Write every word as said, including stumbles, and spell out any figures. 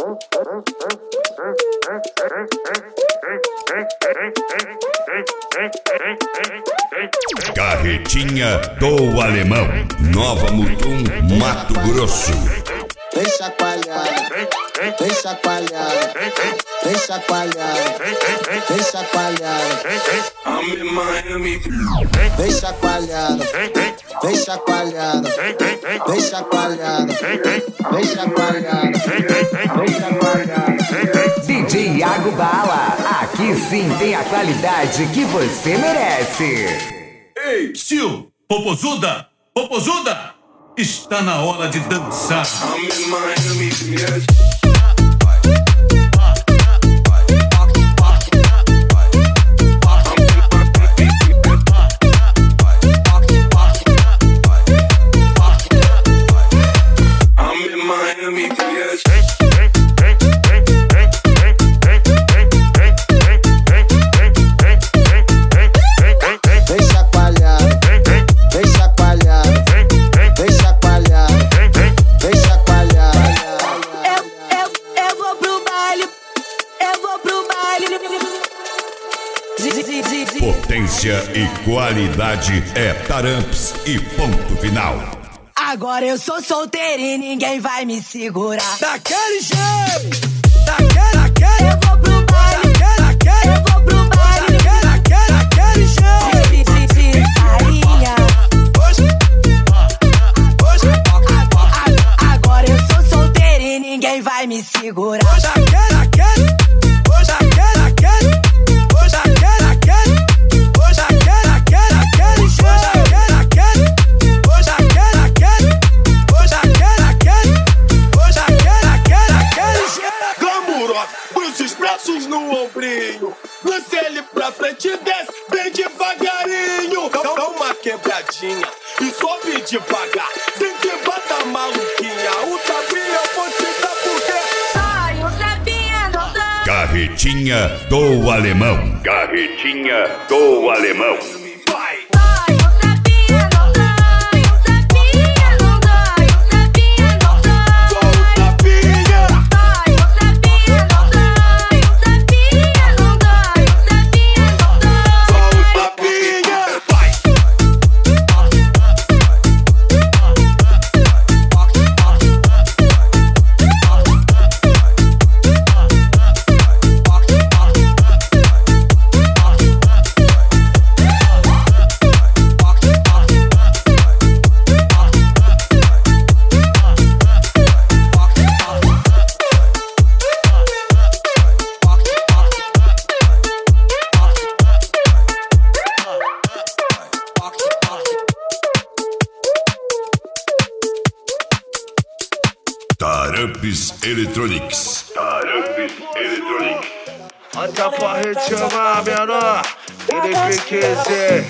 Carretinha do Alemão, Nova Mutum, Mato Grosso. Vem chacoalhando, vem chacoalhando, vem chacoalhando, vem chacoalhando. I'm in Miami. Vem chacoalhando, vem chacoalhando, vem chacoalhando, vem chacoalhando, vem chacoalhando. D J Iago Bala, aqui sim tem a qualidade que você merece. Ei, Sil, Popozuda, Popozuda, está na hora de dançar. I'm in Miami, yes. Potência e qualidade é Taramps e ponto final. Agora eu sou solteira e ninguém vai me segurar. Daquele jeito, daquele, daquele. Eu vou pro baile, daquele, eu vou pro baile, daquele, daquele jeito. De, de, de sainha. Agora eu sou solteira e ninguém vai me segurar. Daquele, daquele, daquele, daquele. Braços no ombrinho, lance ele pra frente e desce bem devagarinho. Dá, dá uma quebradinha e sobe devagar, tem que bater maluquinha. O tapinha eu vou te dar porque Ai, o tapinha não dá. Carretinha do Alemão. Carretinha do Alemão. Taramps Electronics. Taramps Electronics. Anda pra rede chamar, menor. Ele que quiser.